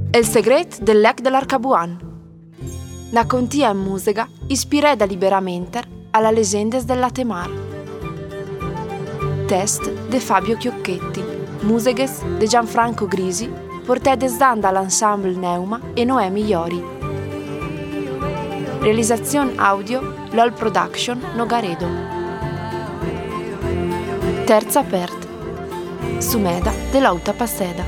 El segret del lec dell'Arcabuan. La contia in musica ispirata liberamente alla legendes della Temar. Test de Fabio Chiocchetti, musiches de Gianfranco Grisi, portades danda all'ensemble Neuma e Noemi Iori. Realizzazione audio LOL Production Nogaredo. Terza aperta. Sumeda dell'Auta Passeda.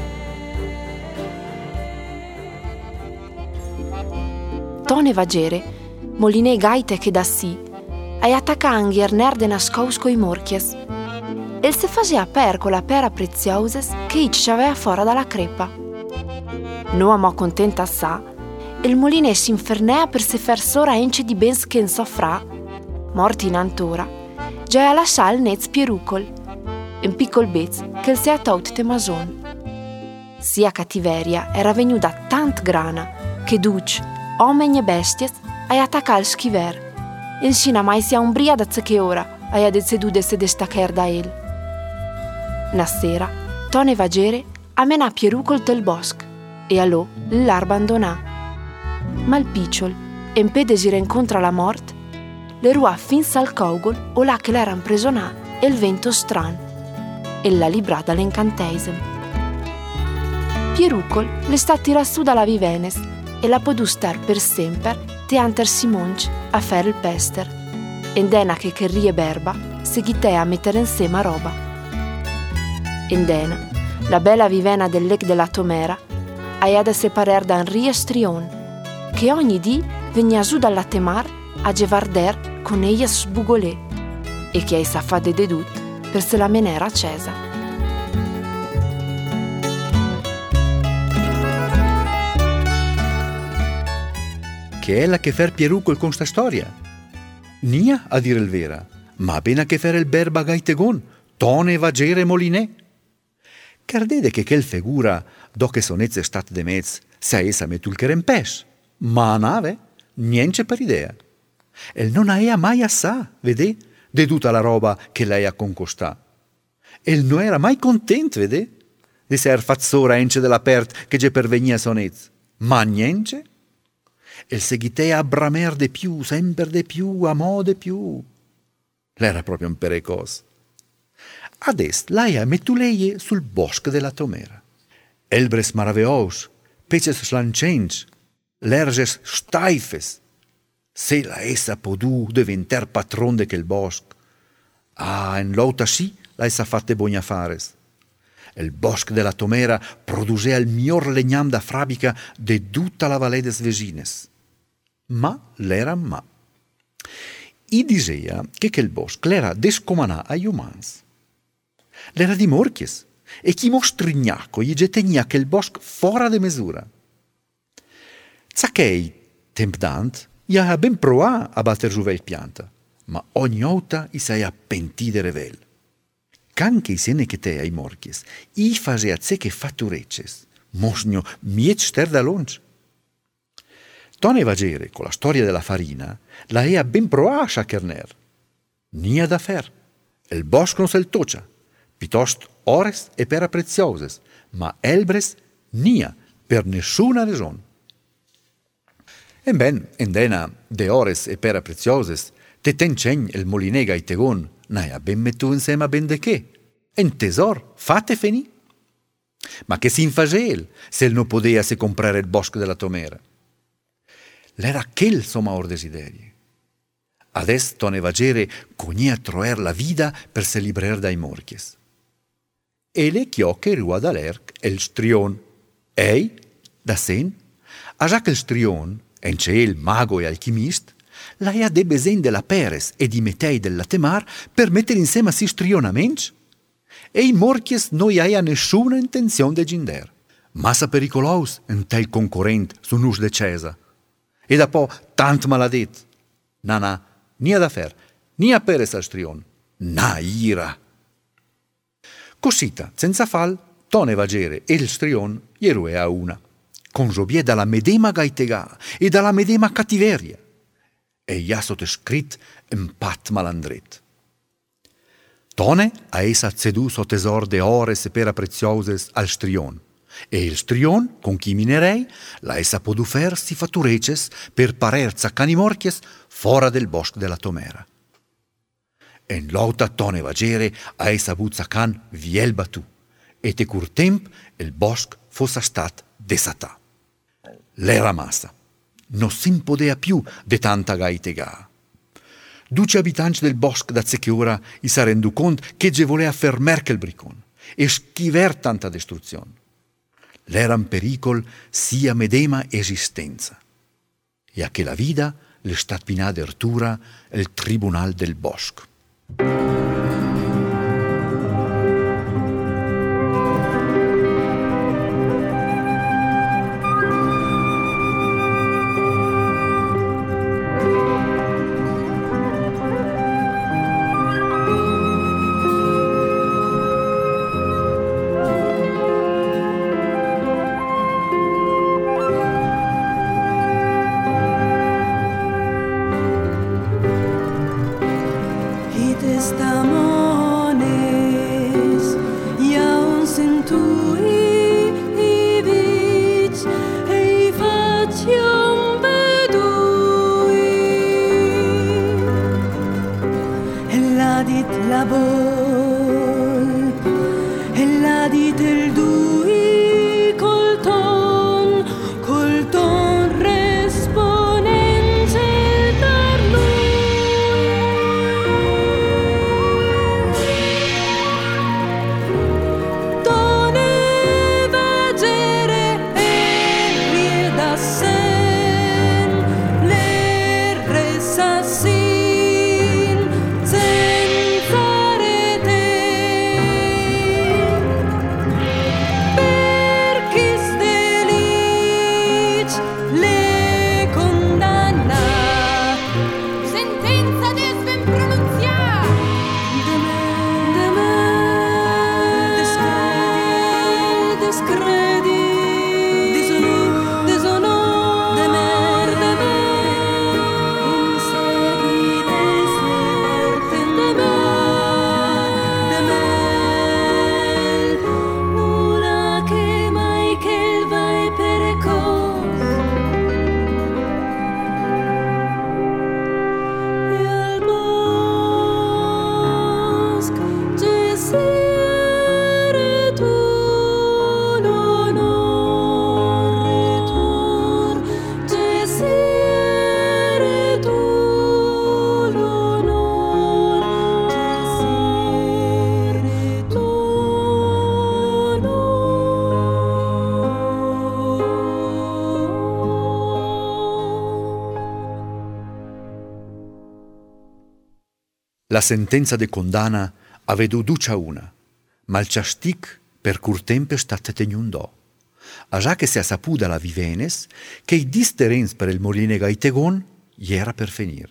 Tone vagere, moline gaite che da sì, ai attacanghi ernerde nascosco i morchies. El se faceva per con la pera prezioses che ich ci aveva fora dalla crepa. No mo contenta sa, il moline si infernea per se fer sora ence di ben che soffrà, morti in antora, già a lascià il nez pierucol, un piccol bez che il se ha tot temason. Sia cattiveria era venuta tant grana che duc, omeni e besties, ai attacca il schiver. Insina mai sia umbria da che ora, ai adezzedude se destacher da el. Na sera, Tone vagere amena pierucol del bosc e allò l'abbandonà. Ma il picciol, in pede si rincontra la mort, le rua fins al cogol o là che l'era impresonà e il vento stran, e la libra dall'incantesimo. Pierucol le sta tira su dalla vivenes e la podu star per sempre te anter Simonc a fer il pester, endena che rie berba seguite a mettere insieme roba. Endena, la bella vivena del lec della Tomera, aia da separar da Henri e Strion, che ogni dì venia su dalla Temar a gevarder con ella sbugolè e che ai sa fa de dedut per se la menera accesa. Che è la che fer Pierucol con sta storia? Nia, a dire il vera, ma appena che fer il berba gaitegon, Tone vagere molinè. Cardede che quel figura, do che sonezze stat de mezz, se a essa metul kerempes, ma a nave, niente per idea. El non aea mai assà, vede, de tutta la roba che lei ha concostà. El non era mai content, vede, di ser fazzora ence dell'apert che ge pervenia sonezz, ma niente. El seguitea a bramer de più, sempre de più, a mo de più. L'era proprio un perecos. Adest l'aia metuleie sul bosco della Tomera. Elbres maraveos, peces slancents, lerges staifes. Se la essa podu diventer patron de quel bosc. En l'outa sì la essa fatte bogna fares. Il bosco della Tomera producea il miglior legnam da frabica de tutta la valle des Vesines. Ma l'era ma. I disea che quel bosco l'era descomanà agli umans. L'era di morchies e chi mostrignacco gli gettegna quel bosco fora de misura. Zacchei, temp dant, gli ha ben proa a batter giù vel pianta, ma ogni volta i sei a pentire revel. Canche i sene che te ai morchies, i fase a ze che fatturecces, mosnio miec ster da longe. Tone vagere, con la storia della farina, la ea ben proa a sciacherner. Nia da fer, il bosco non se il toccia, piuttosto ores e pera prezioses, ma elbres nia, per nessuna ragione. E ben, endena de ores e pera prezioses, te tencegn il molinega e tegon, naia ben mettu insieme a ben de che. En tesor, fate feni. Ma che si infagel, se il non podea se comprare il bosco della Tomera? L'era quel sommaor desiderie. Adesso Tone vagere cognea troer la vida per se librer dai morchies. E le chiocche rua da l'erc el strion. Ei, da sen, a già che il strion, ence el mago e alchimist, la ha de besen della Peres e di Metei della Temar per mettere insieme a si strionamenci? E i morchies non ha nessuna intenzione de ginder. Massa pericolos un tel concorrent su nus de Cesa. E dopo tant maladet. Na, nia da fer, nia Peres al strion, na ira. Cosita, senza fal, Tone vagere e il strion ierue a una, con robie dalla medema gaitega e dalla medema cattiveria. E ja sotto scrit un pat malandret. Tone a essa cedu so tesor de ores e pera prezioses al strion, E il strion, con chi minerei, la essa podu fer si fatureces per parer zaccani morchies fora del bosco della Tomera. En l'auta tone vagere a essa bu zaccan viel batu, e te cur temp il bosc fossa stat desatà. L'era massa. Non si podea più de tanta gaitega. 12 abitanti del bosco da che ora si sa rendu cont che ge volea fermer quel bricon e schiver tanta distruzione. L'era in pericol sia medema esistenza. E a che la vida le stat pina d'ertura il tribunal del bosco. La sentenza de condanna avedu ducia una, ma il ciastic per cur tempo stat teniundò. A già che si è saputa la vivenes, che i disterens per il moline gaitegon gli era per finir.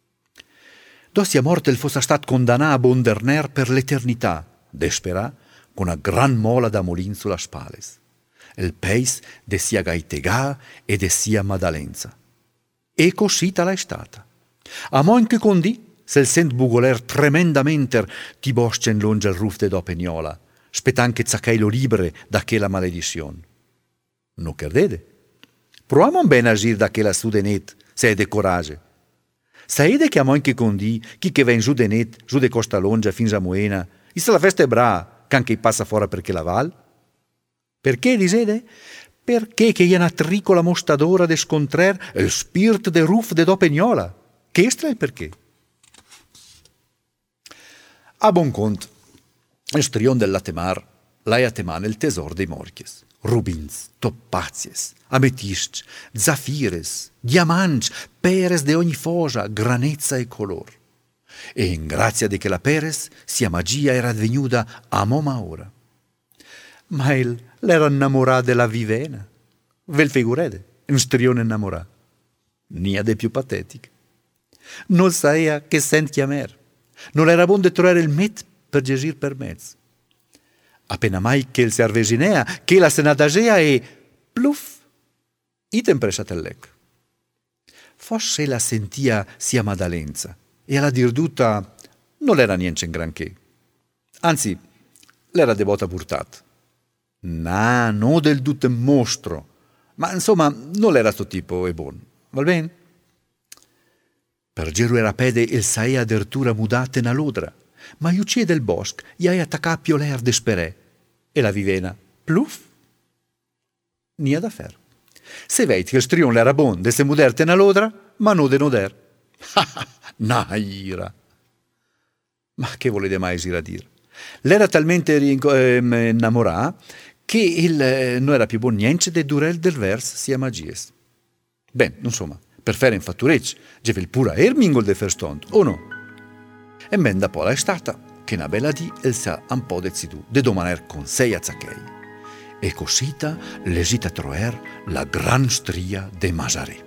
Dossia morte il fossa stat condanna a bonderner per l'eternità, despera, con una gran mola da molin sulla spales. Il peis de sia gaitegà e de sia madalenza. E così tala è stata. A mon che condì, se il sent bugoler tremendamente ti bosce in longe il ruf de dopegnola, spetan che zaccailo libre da quella maledizione. No credete? Proviamo ben agir da quella sudenet, se è de corage. Saede che a mon che condì, chi che ven giù de net, giù de Costa Longa fins a Moena, e se la festa è bra, can che passa fuori perché la val? Perché, disede? Perché che è una tricola mostadora de scontrer il spirit de ruf de dopegnola. Che è il perché? A buon conto, il strion del Latemar l'hai a temane il tesor dei morchies. Rubins, toppazies, ametisci, zafires, diamanti, peres de ogni fosa, granezza e color. E in grazia di che la peres, sia magia era venuta a moma ora. Ma el l'era innamorata della vivena. Vel figurete, un strione innamorato. Nia de più patetica. Non saia che sent chiamer. Non era buon de trovare il met per gesir per mezzo. Appena mai che il servesinea, che la senadagea e pluff, item presciate il lec. Forse la sentia sia madalenza e alla dirduta non era niente in granché. Anzi, l'era devota portata. No, non del tutto mostro. Ma insomma, non era sto tipo e buon. Va bene? Per giro era pede il saia addirittura mudate na lodra. Ma Iucie del bosco gli hai attaccato a pioler desperè. E la vivena, pluff, nia da fer. Se vedi che il strion era buon de se muderte na lodra, ma non de noder. Na ira. Ma che volete mai a dire? L'era talmente innamorata che non era più buon niente de durel del vers sia magies. Ben, insomma, per fare in fatturecci, geve il pura ermingol de ferstond, o no? E men da pola è stata che una bella di el sa un po' decidu de domaner con sei a zacchei. E cosita l'esita troer la gran stria de Masaré.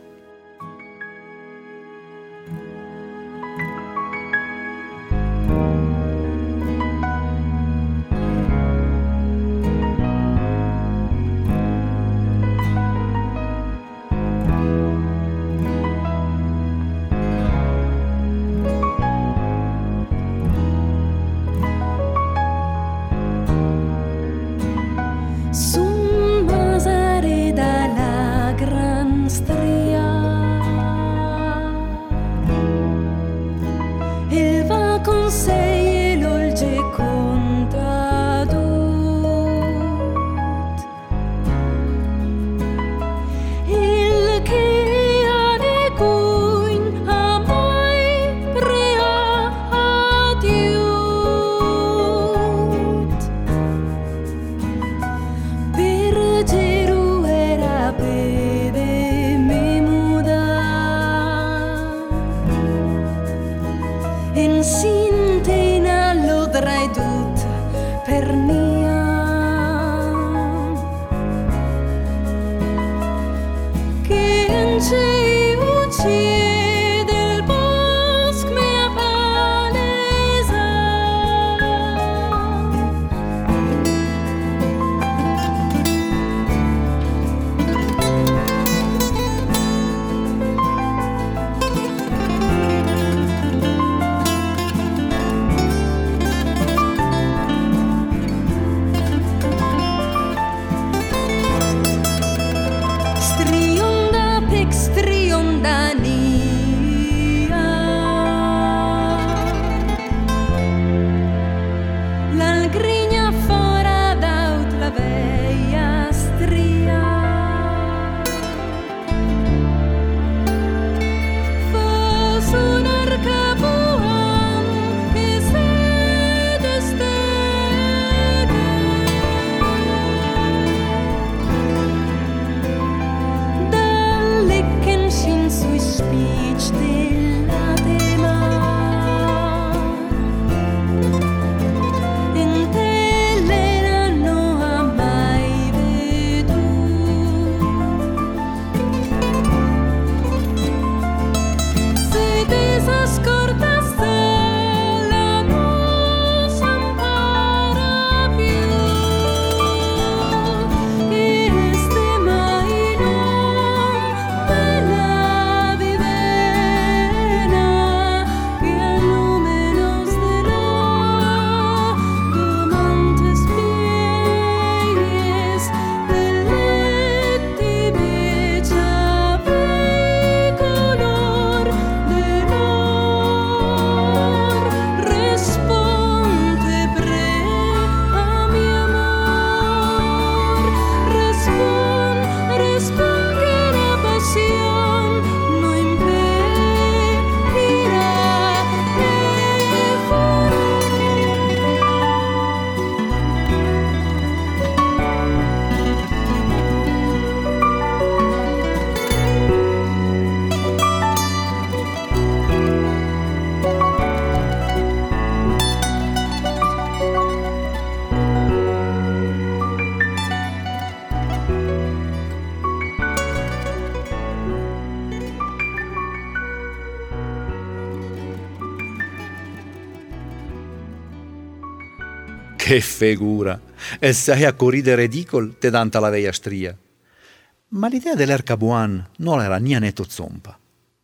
Che figura! E sei a corridere ridicol te danta la veia stria. Ma l'idea dell'Ercabuan non era niente zompa.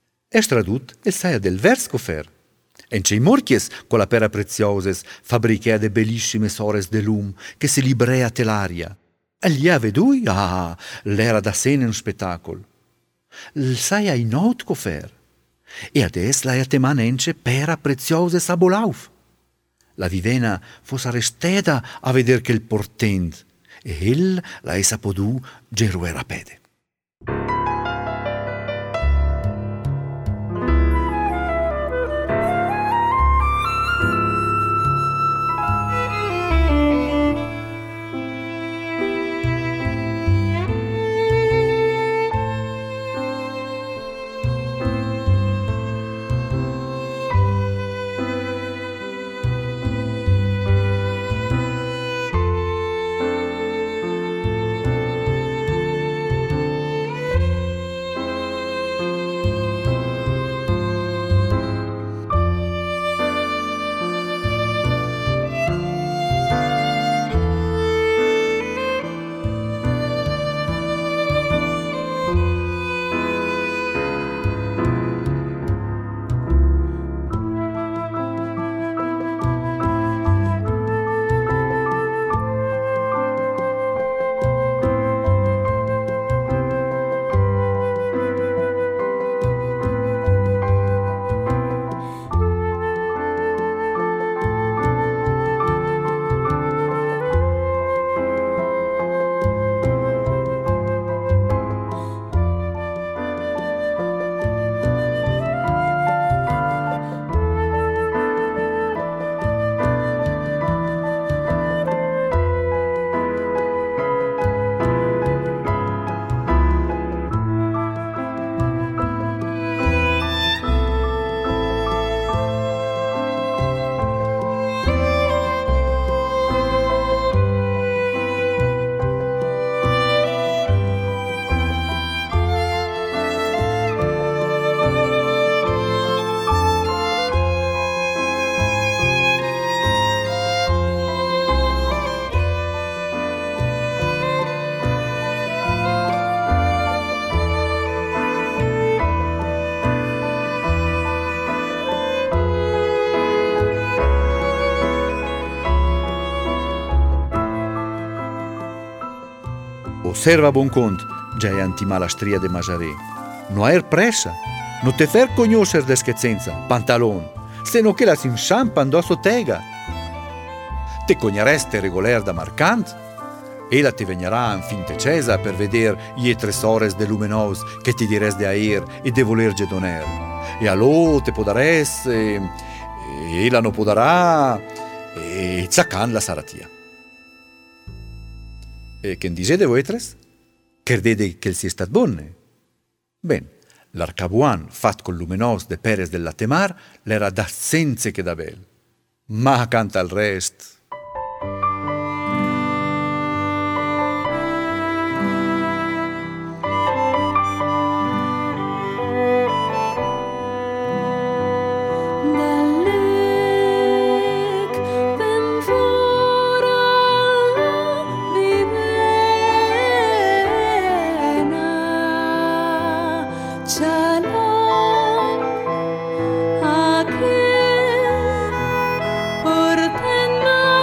E stradut e sei del vers cofer. E c'è i morchies con la pera prezioses, fabbrichea de bellissime sores de lum, che si librea telaria. E gli ha vedui? Ah, l'era da sene un spettacolo. Sai ai not cofer. E adesso la te manence pera preziose sabolauf. La vivena fosse arrestata a veder che il portent e el la essa podù geruer a pede. Osserva bon cont, già è antimalastria de Masarè. No aer pressa, no te fer cognoscer de schezzenza, pantalon, se no che la si inciampa indosso tega. Te cognereste regoler da marcant? E la ti vegnerà in finte cesa per veder gli tresores de lumenos che ti dires de aer e de voler gedoner. E allò te podares, e la no podarà, e zaccan la saratia. E che dice de voetres? Credete che sia stat bonne? Ben, l'arcabuan fat col lumenos de Peres del Latemar l'era da senza che da bel. Ma canta il rest. Portenna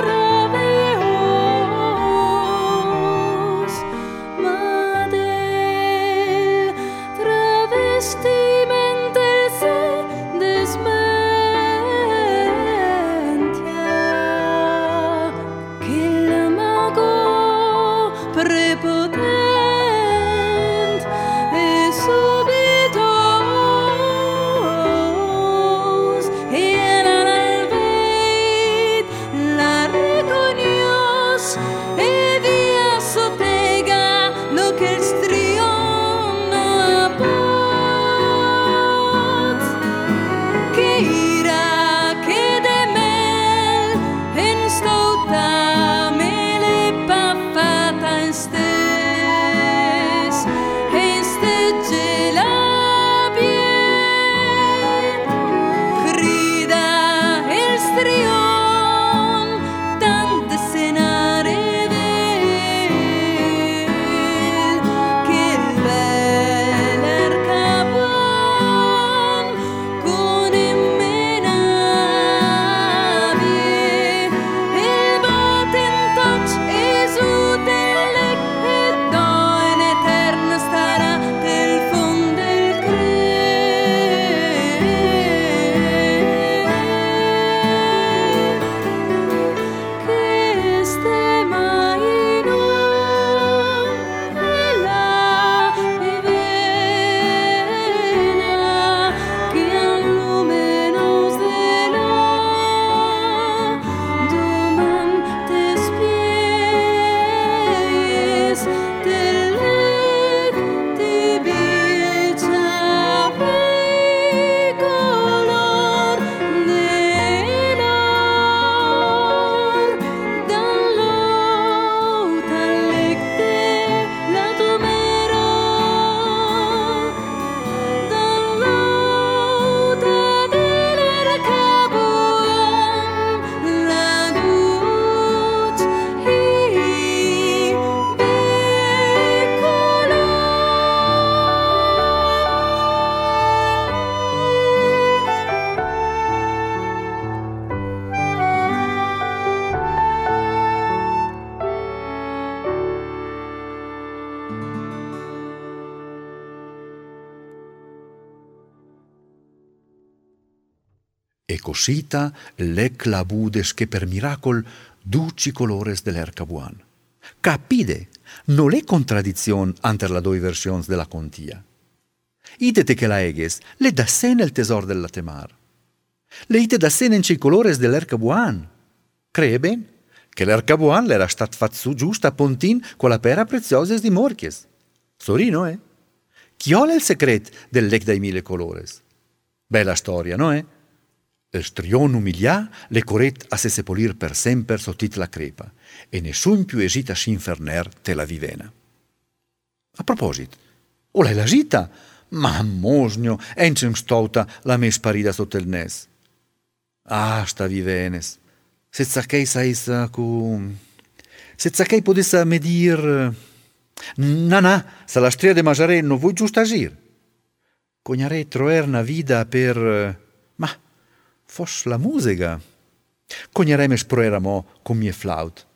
e cosita le clabudes che per miracol duci colores dell'ercabuan. Capide, non è contraddizione ante la due versioni della contia. Idete che la eges, le da sen il tesor della temar. Le ite da sen in cei colores dell'ercabuan. Cree ben che l'ercabuan l'era stat fatto su giusto a Pontin con la pera preziosa di Morchies. Sorino, eh? Chi ha il segreto del lec dai 1000 colores? Bella storia, no, eh? Il strion umilià le corret a se sepolir per sempre sottit la crepa e nessun più esita s'inferner te la vivena. A proposito, o l'hai la gita? Ma mosnio, encem stouta la mes parida sotto il nes. Ah, sta vivenes. Senza che sais senza che potesse me dir... Na, se la stria de mangiare non vuoi giusto agir. Cognare troer una vida per... Ma, fos la musica. Cognare me sproeramo con mie flaut.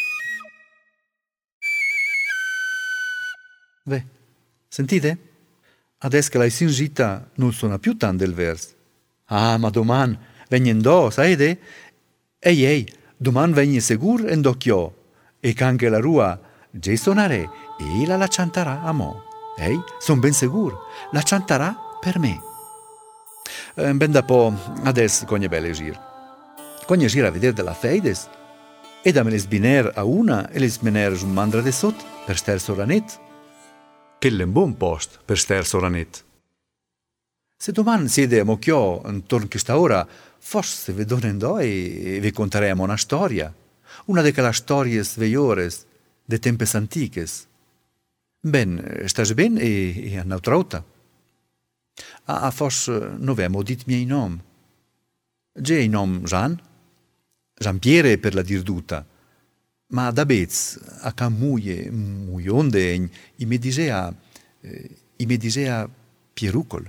Ve, sentite? Adesso che l'hai singita non suona più tanto del vers. Ah, ma doman venendo, saide? Ehi, doman vegni sicur en docchio. E che anche la rua già suonare e la cantarà a mo. Ehi, son ben sicuro, la cantarà per me. Ben da po', adesso cogne belle gir. Cogne gir a vedere della feides. E da me les biner a una e les mener un mandra de sot per ster soranet. Che è un buon posto per ster soranet. Se domani siede a mocchio intorno a questa ora, forse vi donendo e vi conteremo una storia. Una de quelle storie sveiores de tempes antiches. Ben, stas ben e a nautrauta. Ah, forse non vemo dit miei nom. Già il nom Jean Pierre per la dirduta. Ma da bez, a can muionde, i me disea Pierucol.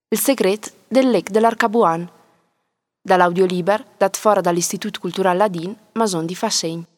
Il segret del lec dell'Arcabuan, dall'audioliber dat fora dall'Istitut Cultural Ladin Mason di Fasegn.